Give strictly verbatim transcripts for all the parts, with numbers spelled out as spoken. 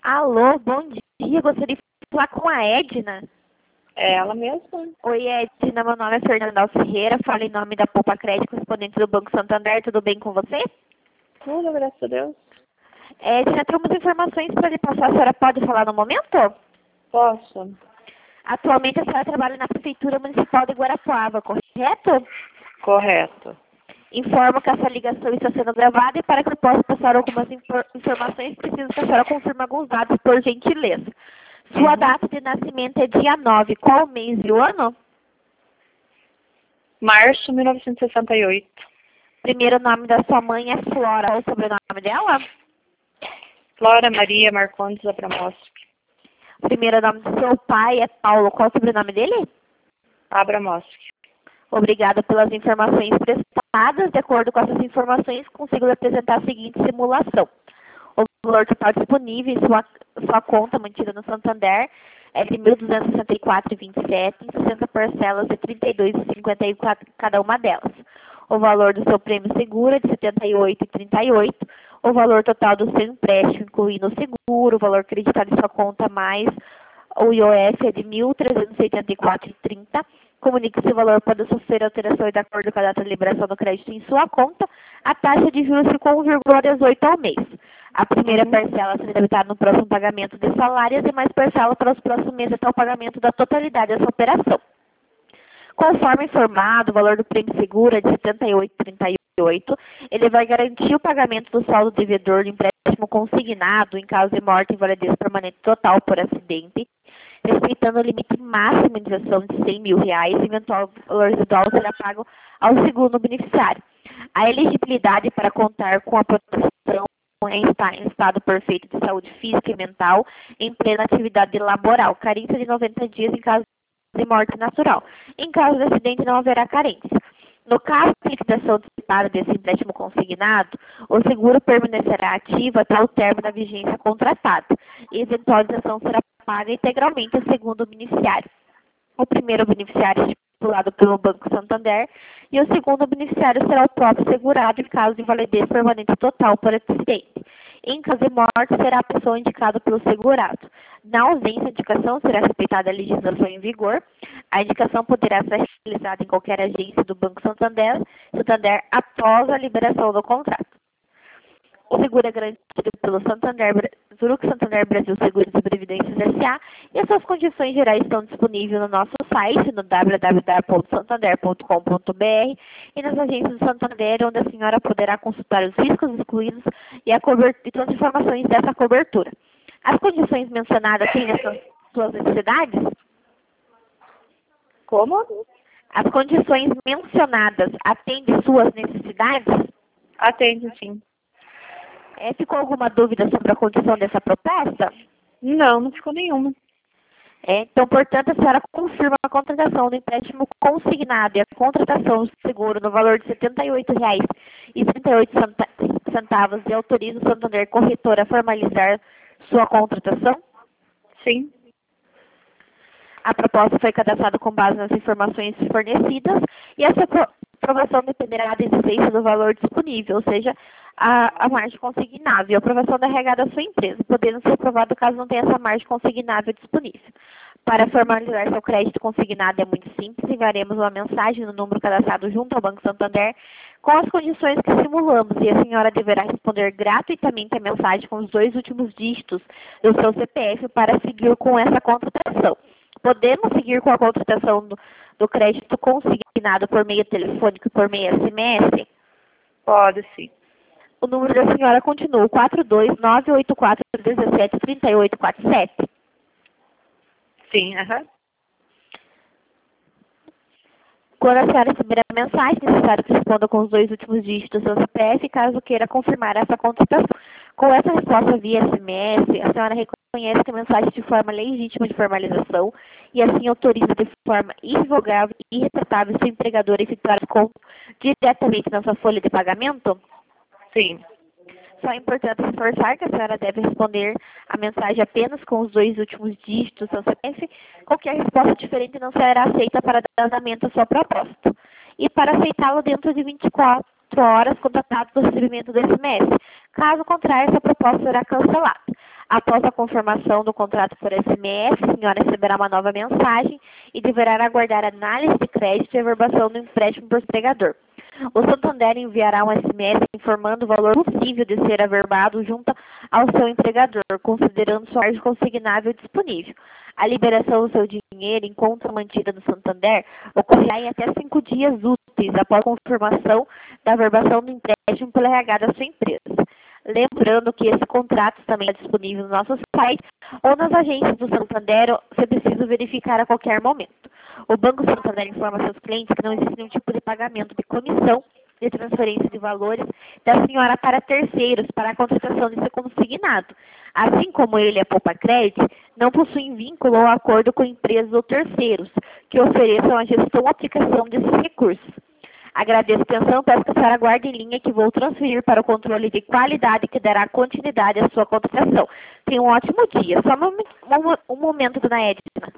Alô, bom dia. Gostaria de falar com a Edna. É ela mesma. Oi, Edna. Meu nome é Fernanda Ferreira. Falo em nome da Poupa Crédito, correspondente do Banco Santander. Tudo bem com você? Tudo, graças a Deus. Edna, temos informações para lhe passar. A senhora pode falar no momento? Posso? Atualmente a senhora trabalha na Prefeitura Municipal de Guarapuava, correto? Correto. Informo que essa ligação está sendo gravada e para que eu possa passar algumas infor- informações, preciso que a senhora confirme alguns dados, por gentileza. Sua Uhum. data de nascimento é dia nove. Qual o mês e o ano? Março de mil novecentos e sessenta e oito. Primeiro nome da sua mãe é Flora. Qual o sobrenome dela? Flora Maria Marcondes Abramovski. Primeiro nome do seu pai é Paulo. Qual o sobrenome dele? Abramovski. Obrigada pelas informações prestadas. De acordo com essas informações, consigo lhe apresentar a seguinte simulação. O valor total disponível em sua, sua conta mantida no Santander é de mil duzentos e sessenta e quatro reais e vinte e sete centavos, em sessenta parcelas de trinta e dois reais e cinquenta e quatro centavos cada uma delas. O valor do seu prêmio seguro é de setenta e oito reais e trinta e oito centavos. O valor total do seu empréstimo, incluindo o seguro, o valor acreditado em sua conta mais o I O F é de mil trezentos e oitenta e quatro reais e trinta centavos. Comunique se o valor pode sofrer alterações de acordo com a data de liberação do crédito em sua conta. A taxa de juros ficou um vírgula dezoito ao mês. A primeira Uhum. parcela será debitada no próximo pagamento de salários e mais parcela para os próximos meses até o pagamento da totalidade dessa operação. Conforme informado, o valor do prêmio seguro é de setenta e oito reais e trinta e oito centavos. Ele vai garantir o pagamento do saldo devedor do empréstimo consignado em caso de morte e invalidez permanente total por acidente, respeitando o limite máximo de isenção de cem mil reais, e eventual valor residual será pago ao segundo beneficiário. A elegibilidade para contar com a proteção é estar em estado perfeito de saúde física e mental, em plena atividade laboral, carência de noventa dias em caso de morte natural. Em caso de acidente, não haverá carência. No caso de liquidação antecipada desse empréstimo consignado, o seguro permanecerá ativo até o término da vigência contratada. E a eventualização será paga integralmente ao segundo beneficiário. O primeiro beneficiário é estipulado pelo Banco Santander e o segundo beneficiário será o próprio segurado em caso de invalidez permanente total por acidente. Em caso de morte, será a pessoa indicada pelo segurado. Na ausência de indicação, será respeitada a legislação em vigor. A indicação poderá ser realizada em qualquer agência do Banco Santander, Santander após a liberação do contrato. O seguro é garantido pelo Santander, Zurich Santander Brasil Seguros e Previdências S A e as suas condições gerais estão disponíveis no nosso site, no w w w ponto santander ponto com ponto b r e nas agências do Santander, onde a senhora poderá consultar os riscos excluídos e, a e todas as informações dessa cobertura. As condições mencionadas têm essas suas necessidades? Como? As condições mencionadas atendem suas necessidades? Atende, sim. É, ficou alguma dúvida sobre a condição dessa proposta? Não, não ficou nenhuma. É, então, portanto, a senhora confirma a contratação do empréstimo consignado e a contratação do seguro no valor de setenta e oito reais e trinta e oito centavos e autoriza o Santander Corretora a formalizar sua contratação? Sim. A proposta foi cadastrada com base nas informações fornecidas e essa aprovação dependerá da existência do valor disponível, ou seja, a, a margem consignável, a aprovação da regada da sua empresa, podendo ser aprovado caso não tenha essa margem consignável disponível. Para formalizar seu crédito consignado é muito simples, enviaremos uma mensagem no número cadastrado junto ao Banco Santander com as condições que simulamos e a senhora deverá responder gratuitamente a mensagem com os dois últimos dígitos do seu C P F para seguir com essa contratação. Podemos seguir com a contratação do, do crédito consignado por meio telefônico e por meio S M S? Pode, sim. O número da senhora continua quatro dois nove oito quatro um sete três oito quatro sete? Sim, aham. Quando a senhora receber a mensagem, é necessário que responda com os dois últimos dígitos do seu C P F, caso queira confirmar essa contratação. Com essa resposta via S M S, a senhora reconhece que a mensagem de forma legítima de formalização e assim autoriza de forma irrevogável e irretratável seu empregador a efetuar o conto diretamente na sua folha de pagamento? Sim. Só é importante reforçar que a senhora deve responder a mensagem apenas com os dois últimos dígitos do seu C P F. Qualquer resposta diferente não será aceita para dar andamento à sua proposta. E para aceitá-lo dentro de vinte e quatro horas, contatado do recebimento do S M S. Caso contrário, essa proposta será cancelada. Após a confirmação do contrato por S M S, a senhora receberá uma nova mensagem e deverá aguardar a análise de crédito e averbação do empréstimo por empregador. O Santander enviará um S M S informando o valor possível de ser averbado junto ao seu empregador, considerando sua margem consignável disponível. A liberação do seu dinheiro em conta mantida no Santander ocorrerá em até cinco dias úteis após a confirmação da averbação do empréstimo pelo R H da sua empresa. Lembrando que esse contrato também é disponível no nosso site ou nas agências do Santander, se preciso verificar a qualquer momento. O Banco Santander informa seus clientes que não existe nenhum tipo de pagamento de comissão de transferência de valores da senhora para terceiros para a contratação desse consignado. Assim como ele é Poupa Crédito, não possuem vínculo ou acordo com empresas ou terceiros que ofereçam a gestão ou aplicação desses recursos. Agradeço a atenção, peço que a senhora aguarde em linha que vou transferir para o controle de qualidade que dará continuidade à sua contratação. Tenha um ótimo dia. Só um, um, um momento, dona Edna.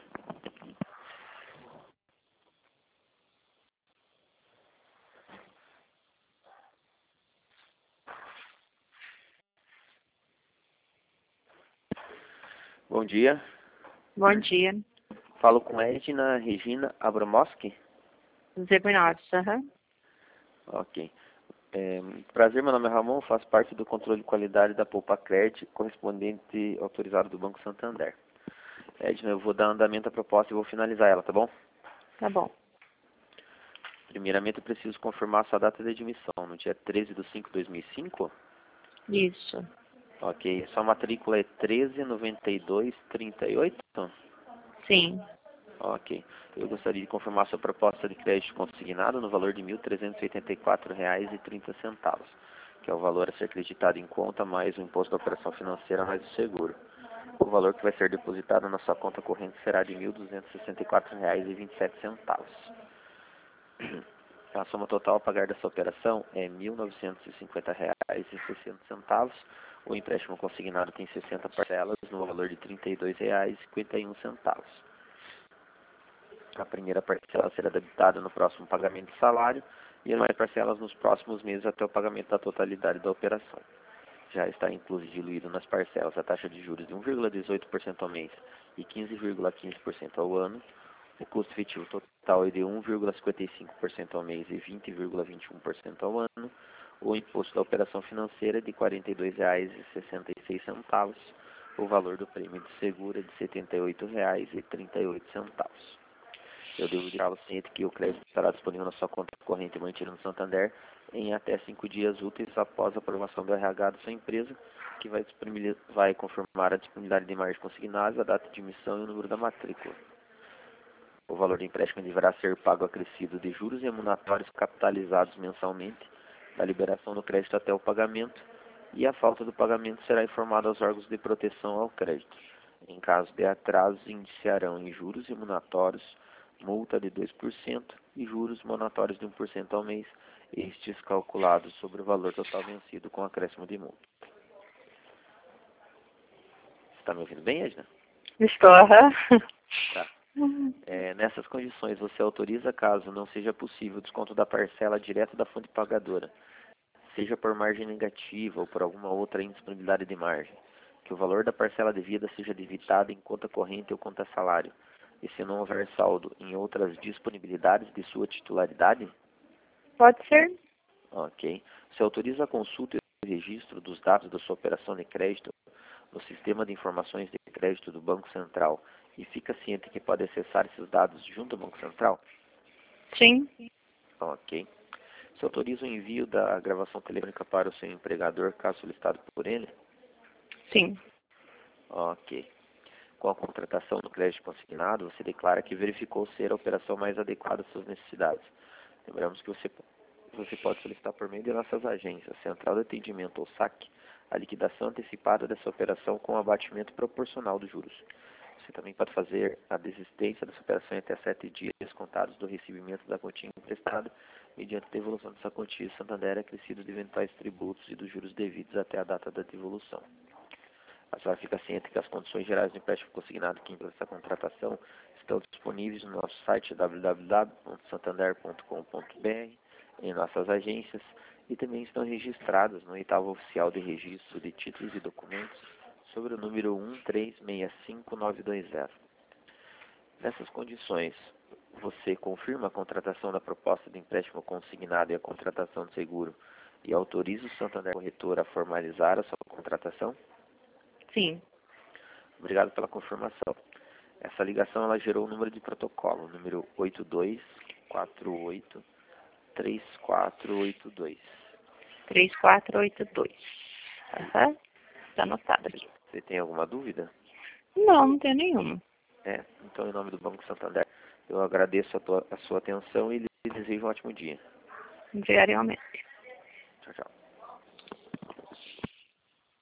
Bom dia. Bom dia. Falo com Edna Regina Abramoski. Zé Bernardes, aham. Ok. É, prazer, meu nome é Ramon, faço parte do controle de qualidade da Poupa Crédito, correspondente autorizado do Banco Santander. Edna, eu vou dar andamento à proposta e vou finalizar ela, tá bom? Tá bom. Primeiramente, eu preciso confirmar a sua data de admissão, no dia treze de cinco de dois mil e cinco? Isso. Ok. Sua matrícula é treze noventa e dois trinta e oito? Sim. Ok. Eu gostaria de confirmar sua proposta de crédito consignado no valor de mil trezentos e oitenta e quatro reais e trinta centavos, que é o valor a ser acreditado em conta mais o imposto da operação financeira mais o seguro. O valor que vai ser depositado na sua conta corrente será de mil duzentos e sessenta e quatro reais e vinte e sete centavos. A soma total a pagar dessa operação é mil novecentos e cinquenta reais e sessenta centavos. O empréstimo consignado tem sessenta parcelas no valor de trinta e dois reais e cinquenta e um centavos. A primeira parcela será debitada no próximo pagamento de salário e as mais parcelas nos próximos meses até o pagamento da totalidade da operação. Já está incluso e diluído nas parcelas a taxa de juros de um vírgula dezoito por cento ao mês e quinze vírgula quinze por cento ao ano. O custo efetivo total é de um vírgula cinquenta e cinco por cento ao mês e vinte vírgula vinte e um por cento ao ano. O imposto da operação financeira é de quarenta e dois reais e sessenta e seis centavos. O valor do prêmio de seguro é de setenta e oito reais e trinta e oito centavos. Eu devo deixá-lo ciente que o crédito estará disponível na sua conta corrente mantida no Santander em até cinco dias úteis após a aprovação do R H da sua empresa, que vai, vai confirmar a disponibilidade de margem consignada, a data de emissão e o número da matrícula. O valor do empréstimo deverá ser pago acrescido de juros remuneratórios capitalizados mensalmente, da liberação do crédito até o pagamento, e a falta do pagamento será informada aos órgãos de proteção ao crédito. Em caso de atraso, iniciarão em juros remuneratórios, multa de dois por cento e juros monatórios de um por cento ao mês, estes calculados sobre o valor total vencido com acréscimo de multa. Está me ouvindo bem, Edna? Estou, aham. Tá. É, nessas condições, você autoriza, caso não seja possível, o desconto da parcela direto da fonte pagadora, seja por margem negativa ou por alguma outra indisponibilidade de margem, que o valor da parcela devida seja debitado em conta corrente ou conta salário, e se não houver saldo em outras disponibilidades de sua titularidade? Pode ser. Ok. Você autoriza a consulta e o registro dos dados da sua operação de crédito no Sistema de Informações de Crédito do Banco Central e fica ciente que pode acessar esses dados junto ao Banco Central? Sim. Ok. Você autoriza o envio da gravação telefônica para o seu empregador, caso solicitado por ele? Sim. Ok. Com a contratação do crédito consignado, você declara que verificou ser a operação mais adequada às suas necessidades. Lembramos que você, você pode solicitar por meio de nossas agências, Central de Atendimento ou S A C, a liquidação antecipada dessa operação com o abatimento proporcional dos juros. Você também pode fazer a desistência dessa operação em até sete dias contados do recebimento da quantia emprestada, mediante a devolução dessa quantia de Santander acrescido de eventuais tributos e dos juros devidos até a data da devolução. A senhora fica ciente que as condições gerais do empréstimo consignado que inclui essa contratação estão disponíveis no nosso site w w w ponto santander ponto com ponto b r, em nossas agências, e também estão registradas no oitavo oficial de registro de títulos e documentos sobre o número um três seis cinco nove dois zero. Nessas condições, você confirma a contratação da proposta de empréstimo consignado e a contratação do seguro e autoriza o Santander Corretora a formalizar a sua contratação? Sim. Obrigado pela confirmação. Essa ligação ela gerou o número de protocolo, número oito dois quatro oito três quatro oito dois. três quatro oito dois. Aham. Está anotado aqui. Você tem alguma dúvida? Não, não tenho nenhuma. É, então em nome do Banco Santander, eu agradeço a, tua, a sua atenção e lhe desejo um ótimo dia. Diariamente. Tchau, tchau.